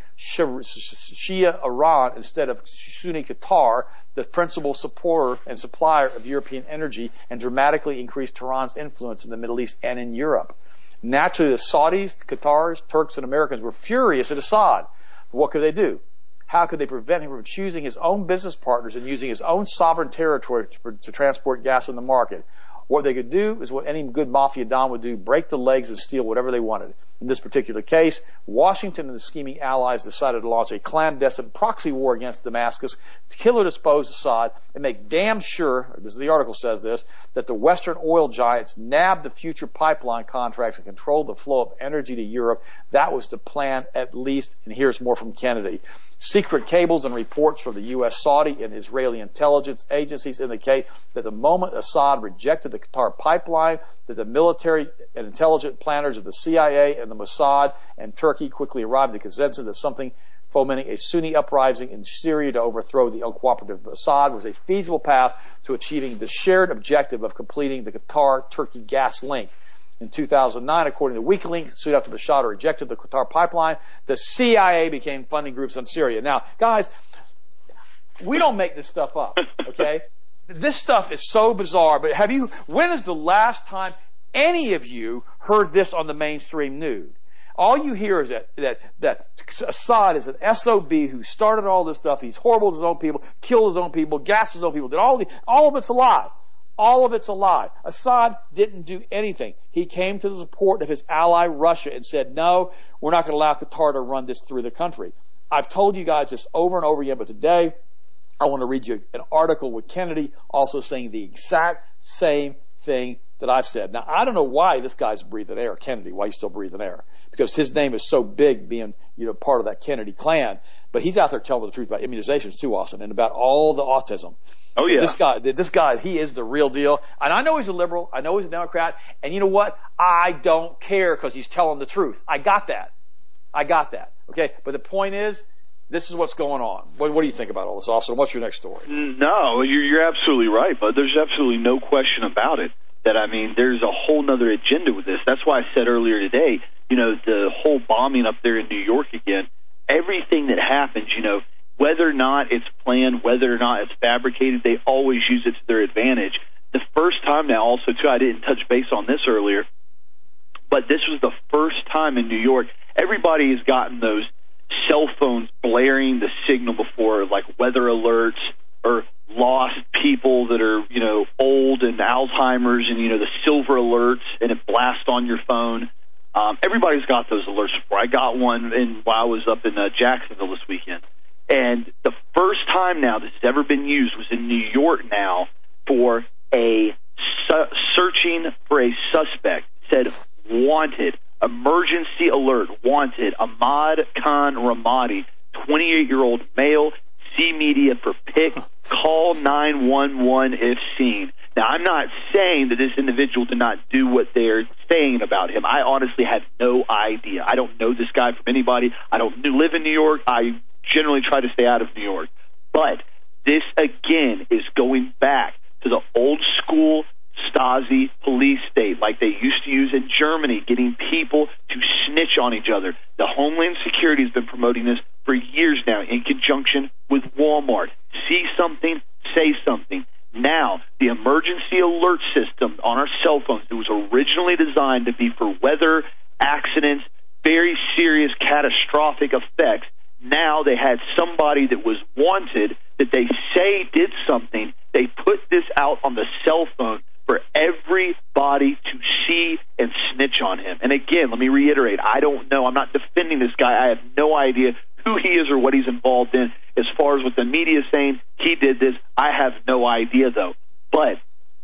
Shia Iran instead of Sunni Qatar the principal supporter and supplier of European energy and dramatically increase Tehran's influence in the Middle East and in Europe. Naturally, the Saudis, Qataris, Turks, and Americans were furious at Assad. What could they do? How could they prevent him from choosing his own business partners and using his own sovereign territory to transport gas in the market? What they could do is what any good mafia don would do, break the legs and steal whatever they wanted. In this particular case, Washington and the scheming allies decided to launch a clandestine proxy war against Damascus to kill or dispose Assad and make damn sure, the article says this, that the Western oil giants nabbed the future pipeline contracts and controlled the flow of energy to Europe. That was the plan, at least, and here's more from Kennedy. Secret cables and reports from the U.S., Saudi, and Israeli intelligence agencies indicate that the moment Assad rejected the Qatar pipeline, that the military and intelligence planners of the CIA and the Mossad and Turkey quickly arrived at the consensus that something fomenting a Sunni uprising in Syria to overthrow the uncooperative Assad was a feasible path to achieving the shared objective of completing the Qatar-Turkey gas link. In 2009, according to WikiLeaks, soon after Bashar rejected the Qatar pipeline, the CIA became funding groups on Syria. Now, guys, we don't make this stuff up, okay? This stuff is so bizarre, but when is the last time any of you heard this on the mainstream news? All you hear is that Assad is an SOB who started all this stuff. He's horrible to his own people, killed his own people, gassed his own people, did all of it's a lie. All of it's a lie. Assad didn't do anything. He came to the support of his ally Russia and said, no, we're not going to allow Qatar to run this through the country. I've told you guys this over and over again, but today I want to read you an article with Kennedy also saying the exact same thing that I've said. Now, I don't know why this guy's breathing air, Kennedy, why he's still breathing air, because his name is so big being, part of that Kennedy clan, but he's out there telling the truth about immunizations too, Austin, and about all the autism. Oh, yeah. This guy, he is the real deal. And I know he's a liberal. I know he's a Democrat. And you know what? I don't care because he's telling the truth. I got that. Okay? But the point is, this is what's going on. What do you think about all this, Austin? What's your next story? No, you're absolutely right, but there's absolutely no question about it. There's a whole nother agenda with this. That's why I said earlier today, the whole bombing up there in New York again, everything that happens, whether or not it's planned, whether or not it's fabricated, they always use it to their advantage. The first time now also, too, I didn't touch base on this earlier, but this was the first time in New York, everybody has gotten those cell phones blaring the signal before, like weather alerts or lost people that are, old and Alzheimer's and, the silver alerts, and it blasts on your phone. Everybody's got those alerts before. I got one while I was up in Jacksonville this weekend. And the first time now this has ever been used was in New York now for searching for a suspect. It said, wanted, emergency alert, wanted, Ahmad Khan Ramadi, 28-year-old male. See media for pic. Call 911 if seen. Now, I'm not saying that this individual did not do what they're saying about him. I honestly have no idea. I don't know this guy from anybody. I don't live in New York. I generally try to stay out of New York. But this, again, is going back to the old school Stasi police state like they used to use in Germany, getting people to snitch on each other. The Homeland Security has been promoting this for years now in conjunction with Walmart. See something, say something. Now, the emergency alert system on our cell phones, it was originally designed to be for weather, accidents, very serious catastrophic effects. Now they had somebody that was wanted that they say did something. They put this out on the cell phone for everybody to see and snitch on him. And again, let me reiterate, I don't know. I'm not defending this guy. I have no idea who he is or what he's involved in. As far as what the media is saying, he did this. I have no idea, though. But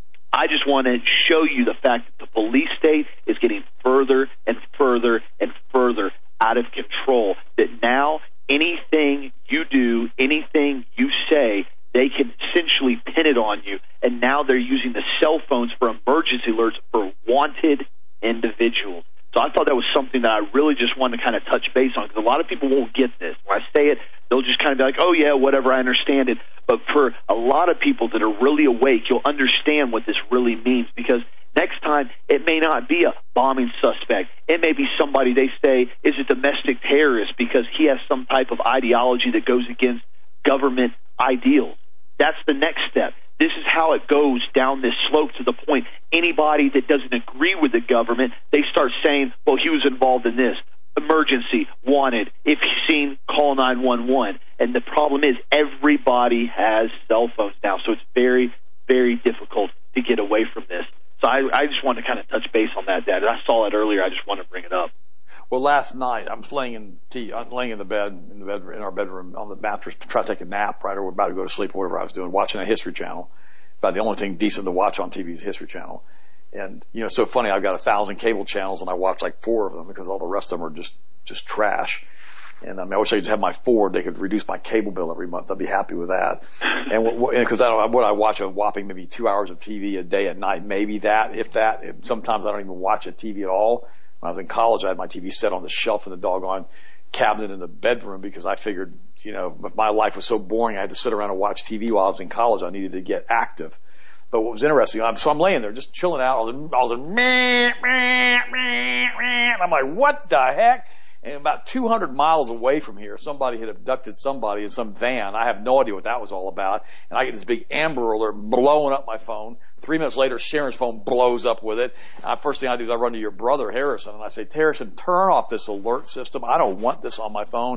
I just want to show you the fact that the police state is getting further and further and further out of control, that now anything you do, anything you say, they can essentially pin it on you. And now they're using the cell phones for emergency alerts for wanted individuals. So I thought that was something that I really just wanted to kind of touch base on, because a lot of people won't get this. When I say it, they'll just kind of be like, oh, yeah, whatever, I understand it. But for a lot of people that are really awake, you'll understand what this really means, because next time it may not be a bombing suspect. It may be somebody they say is a domestic terrorist because he has some type of ideology that goes against government ideals. That's the next step. This is how it goes down this slope to the point anybody that doesn't agree with the government, they start saying, well, he was involved in this. Emergency, wanted, if seen, call 911. And the problem is everybody has cell phones now, so it's very, very difficult to get away from this. So I just wanted to kind of touch base on that, Dad. I saw it earlier. I just wanted to bring it up. Well, last night I was laying in the bed in our bedroom on the mattress to try to take a nap, right, or we're about to go to sleep or whatever I was doing, watching a History Channel. About the only thing decent to watch on TV is History Channel. And, you know, it's so funny, I've got 1,000 cable channels and I watch like 4 of them because all the rest of them are just trash. And I wish I could have my 4. They could reduce my cable bill every month. I'd be happy with that. And because I watch a whopping maybe 2 hours of TV a day at night, maybe that, if that. Sometimes I don't even watch a TV at all. When I was in college, I had my TV set on the shelf in the doggone cabinet in the bedroom because I figured, you know, if my life was so boring, I had to sit around and watch TV while I was in college. I needed to get active. But what was interesting, so I'm laying there just chilling out. I was like, meh, meh, meh, meh. I'm like, what the heck? And about 200 miles away from here, somebody had abducted somebody in some van. I have no idea what that was all about. And I get this big Amber Alert blowing up my phone. 3 minutes later, Sharon's phone blows up with it. First thing I do is I run to your brother, Harrison, and I say, Harrison, turn off this alert system. I don't want this on my phone.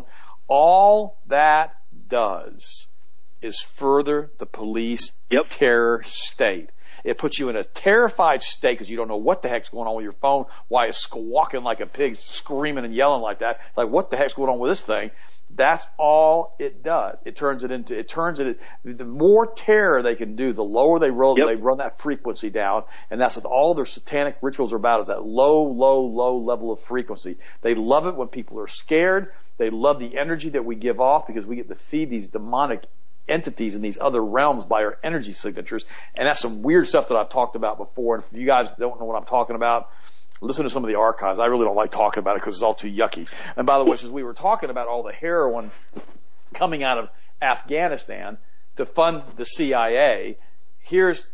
All that does is further the police terror state. It puts you in a terrified state because you don't know what the heck's going on with your phone, why it's squawking like a pig, screaming and yelling like that. Like, what the heck's going on with this thing? That's all it does. The more terror they can do, the lower they run that frequency down. And that's what all their satanic rituals are about, is that low level of frequency. They love it when people are scared. They love the energy that we give off because we get to feed these demonic entities in these other realms by our energy signatures. And that's some weird stuff that I've talked about before. And if you guys don't know what I'm talking about, listen to some of the archives. I really don't like talking about it because it's all too yucky. And by the way, since we were talking about all the heroin coming out of Afghanistan to fund the CIA, here we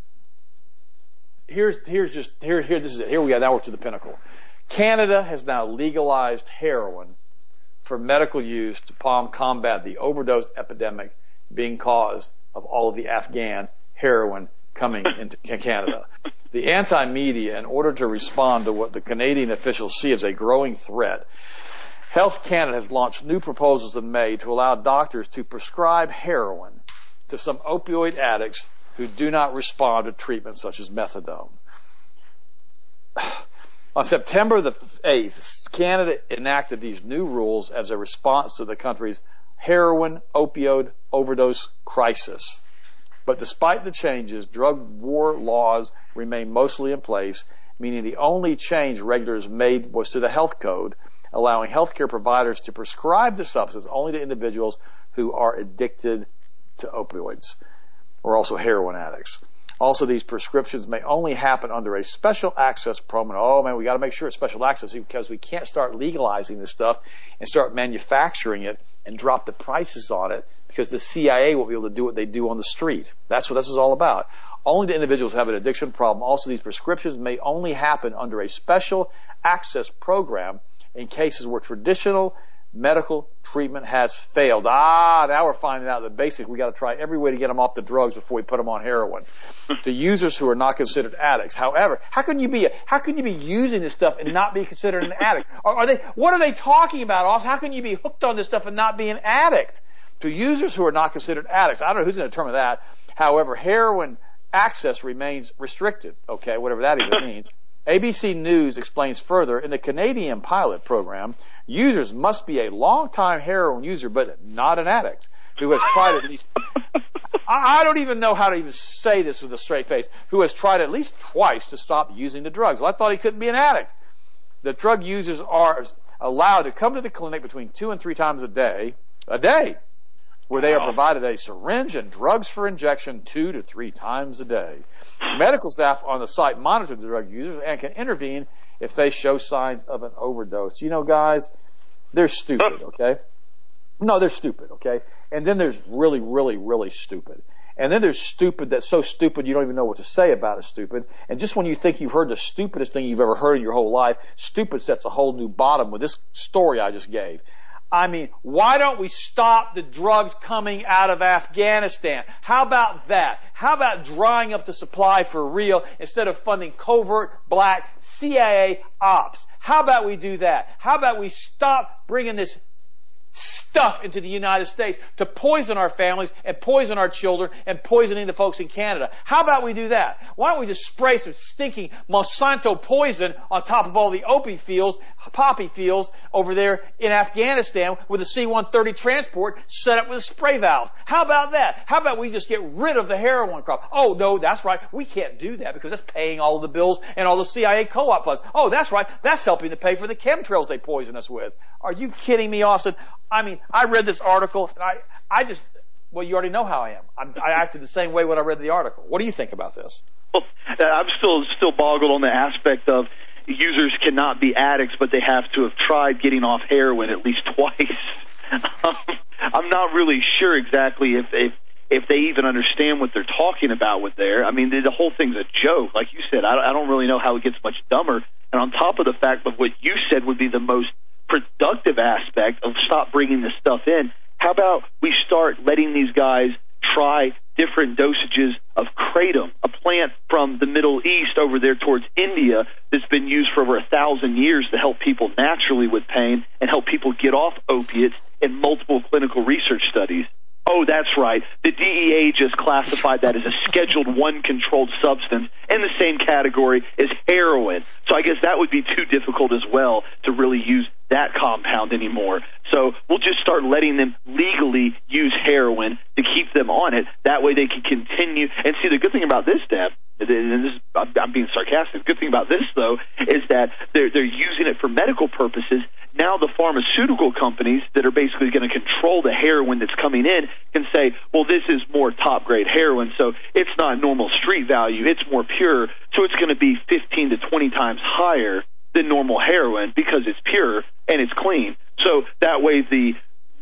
go. Now we're to the pinnacle. Canada has now legalized heroin for medical use to combat the overdose epidemic being caused of all of the Afghan heroin coming into Canada. The anti-media, in order to respond to what the Canadian officials see as a growing threat, Health Canada has launched new proposals in May to allow doctors to prescribe heroin to some opioid addicts who do not respond to treatment such as methadone. On September the 8th, Canada enacted these new rules as a response to the country's heroin opioid overdose crisis. But despite the changes, drug war laws remain mostly in place, meaning the only change regulators made was to the health code, allowing healthcare providers to prescribe the substance only to individuals who are addicted to opioids or also heroin addicts. Also, these prescriptions may only happen under a special access program. Oh man, we got to make sure it's special access because we can't start legalizing this stuff and start manufacturing it and drop the prices on it because the CIA won't be able to do what they do on the street. That's what this is all about. Only the individuals who have an addiction problem. Also, these prescriptions may only happen under a special access program in cases where traditional medical treatment has failed. Now we're finding out that basically we got to try every way to get them off the drugs before we put them on heroin. To users who are not considered addicts. However, how can you be using this stuff and not be considered an addict? What are they talking about? How can you be hooked on this stuff and not be an addict? To users who are not considered addicts. I don't know who's going to determine that. However, heroin access remains restricted. Okay, whatever that even means. ABC News explains further, in the Canadian pilot program, users must be a long-time heroin user but not an addict who has tried at least, I don't even know how to even say this with a straight face, who has tried at least twice to stop using the drugs. Well, I thought he couldn't be an addict. The drug users are allowed to come to the clinic between 2 and 3 times a day, where they are provided a syringe and drugs for injection 2 to 3 times a day. Medical staff on the site monitor the drug users and can intervene if they show signs of an overdose. You know, guys, they're stupid, okay? No, they're stupid, okay? And then there's really, really, really stupid. And then there's stupid that's so stupid you don't even know what to say about it stupid. And just when you think you've heard the stupidest thing you've ever heard in your whole life, stupid sets a whole new bottom with this story I just gave. I mean, why don't we stop the drugs coming out of Afghanistan? How about that? How about drying up the supply for real instead of funding covert black CIA ops? How about we do that? How about we stop bringing this stuff into the United States to poison our families and poison our children and poisoning the folks in Canada? How about we do that? Why don't we just spray some stinking Monsanto poison on top of all the poppy fields over there in Afghanistan with a C-130 transport set up with spray valves? How about that? How about we just get rid of the heroin crop? Oh, no, that's right. We can't do that because that's paying all of the bills and all the CIA co-op funds. Oh, that's right. That's helping to pay for the chemtrails they poison us with. Are you kidding me, Austin? I mean, I read this article, and well, you already know how I am. I acted the same way when I read the article. What do you think about this? Well, I'm still boggled on the aspect of users cannot be addicts, but they have to have tried getting off heroin at least twice. I'm not really sure exactly if they even understand what they're talking about with there. I mean, the whole thing's a joke. Like you said, I don't really know how it gets much dumber. And on top of the fact of what you said would be the most productive aspect of stop bringing this stuff in, how about we start letting these guys try different dosages of kratom, a plant from the Middle East over there towards India that's been used for over 1,000 years to help people naturally with pain and help people get off opiates in multiple clinical research studies. Oh, that's right. The DEA just classified that as a Scheduled I controlled substance in the same category as heroin. So I guess that would be too difficult as well to really use that compound anymore. So we'll just start letting them legally use heroin to keep them on it. That way they can continue. And see, the good thing about this, Deb, and this, I'm being sarcastic, the good thing about this, though, is that they're using it for medical purposes. Now the pharmaceutical companies that are basically going to control the heroin that's coming in can say, well, this is more top-grade heroin, so it's not normal street value. It's more pure, so it's going to be 15 to 20 times higher than normal heroin because it's pure and it's clean. So that way the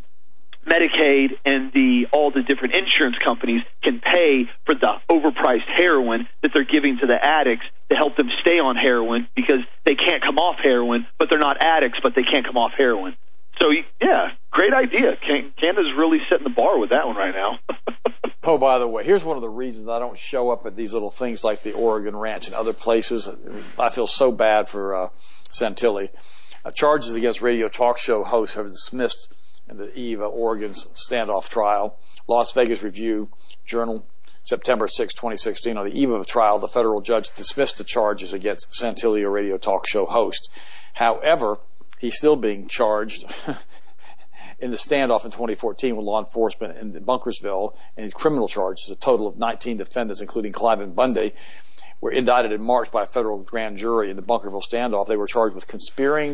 Medicaid and all the different insurance companies can pay for the overpriced heroin that they're giving to the addicts to help them stay on heroin because they can't come off heroin, but they're not addicts, but they can't come off heroin. So, yeah, great idea. Canada's really setting the bar with that one right now. Oh, by the way, here's one of the reasons I don't show up at these little things like the Oregon Ranch and other places. I feel so bad for Santilli. Charges against radio talk show hosts have dismissed in the eve of Oregon's standoff trial. Las Vegas Review Journal, September 6, 2016. On the eve of a trial, the federal judge dismissed the charges against Santilli, a radio talk show host. However, he's still being charged in the standoff in 2014 with law enforcement in Bunkersville, and his criminal charges, a total of 19 defendants, including Cliven Bundy, were indicted in March by a federal grand jury in the Bunkerville standoff. They were charged with conspiring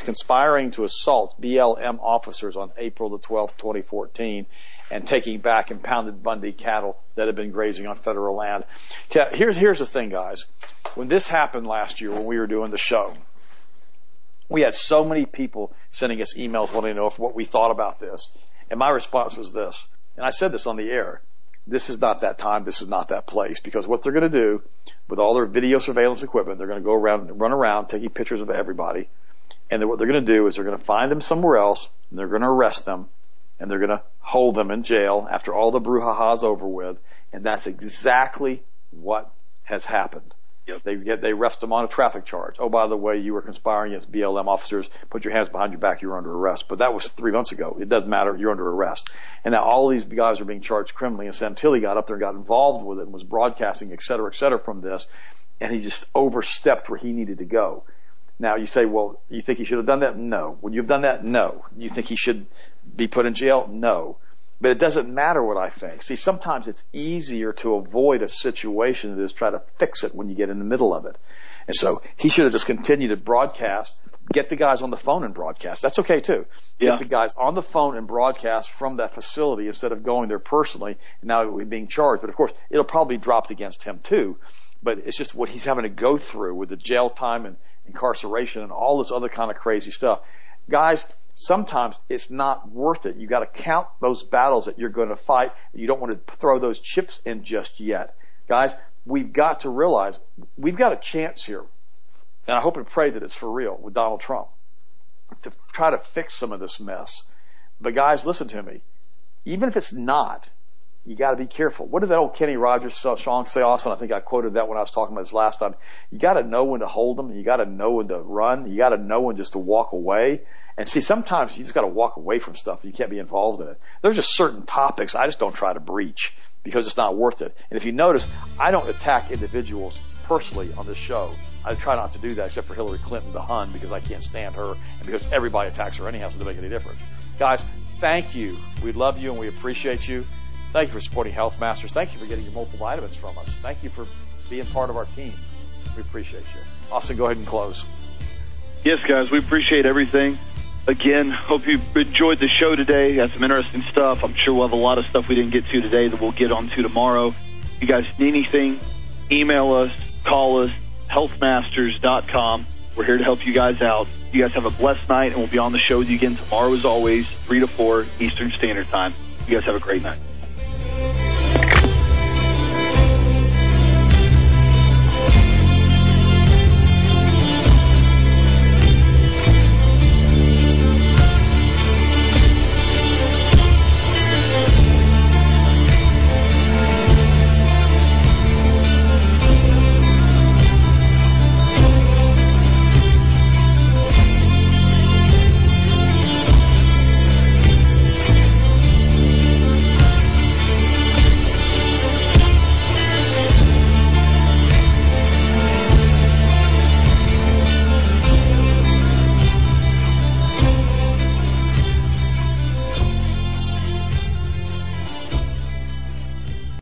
to assault BLM officers on April the 12th, 2014, and taking back impounded Bundy cattle that had been grazing on federal land. Here's the thing, guys. When this happened last year, when we were doing the show, we had so many people sending us emails wanting to know what we thought about this. And my response was this, and I said this on the air: this is not that time, this is not that place, because what they're going to do with all their video surveillance equipment, they're going to go around and run around taking pictures of everybody, and then what they're going to do is they're going to find them somewhere else, and they're going to arrest them, and they're going to hold them in jail after all the brouhaha's over with, and that's exactly what has happened. Yep. They arrest them on a traffic charge. Oh, by the way, you were conspiring against BLM officers. Put your hands behind your back. You're under arrest. But that was 3 months ago. It doesn't matter. You're under arrest. And now all these guys are being charged criminally. And Sam Tilley got up there and got involved with it and was broadcasting, et cetera, from this. And he just overstepped where he needed to go. Now you say, well, you think he should have done that? No. Would you have done that? No. You think he should be put in jail? No. But it doesn't matter what I think. See, sometimes it's easier to avoid a situation than it is try to fix it when you get in the middle of it. And so he should have just continued to broadcast, get the guys on the phone and broadcast. That's okay too. Get the guys on the phone and broadcast from that facility instead of going there personally and now being charged. But of course, it'll probably be dropped against him too. But it's just what he's having to go through with the jail time and incarceration and all this other kind of crazy stuff. Guys, sometimes it's not worth it. You got to count those battles that you're going to fight. You don't want to throw those chips in just yet. Guys, we've got to realize we've got a chance here. And I hope and pray that it's for real with Donald Trump to try to fix some of this mess. But guys, listen to me. Even if it's not, you got to be careful. What did that old Kenny Rogers song say, Austin? I think I quoted that when I was talking about this last time. You got to know when to hold them. You got to know when to run. You got to know when just to walk away. And see, sometimes you just got to walk away from stuff. You can't be involved in it. There's just certain topics I just don't try to breach because it's not worth it. And if you notice, I don't attack individuals personally on this show. I try not to do that except for Hillary Clinton, the Hun, because I can't stand her and because everybody attacks her anyhow, so it doesn't make any difference. Guys, thank you. We love you and we appreciate you. Thank you for supporting Health Masters. Thank you for getting your multivitamins from us. Thank you for being part of our team. We appreciate you. Austin, go ahead and close. Yes, guys, we appreciate everything. Again, hope you enjoyed the show today. Got some interesting stuff. I'm sure we'll have a lot of stuff we didn't get to today that we'll get onto tomorrow. If you guys need anything, email us, call us, healthmasters.com. We're here to help you guys out. You guys have a blessed night, and we'll be on the show with you again tomorrow as always, 3 to 4 Eastern Standard Time. You guys have a great night.